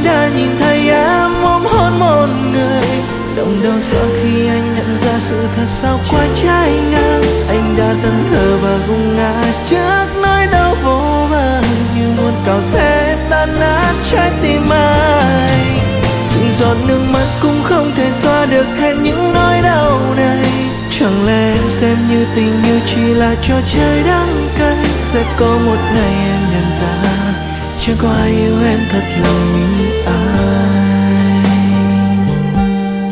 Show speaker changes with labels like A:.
A: anh đã nhìn thấy em ôm hôn một người. Động đau xót khi anh nhận ra sự thật sau quá trái ngang. Anh đã dần thờ và gục ngã trước nỗi đau vô bờ, như muốn cào xé tan nát trái tim anh. Từng giọt nước mắt cũng không thể xóa được hết những nỗi đau này. Chẳng lẽ em xem như tình yêu chỉ là trò chơi đắng cay? Sẽ có một ngày em nhận ra chẳng có ai yêu em thật lòng như anh.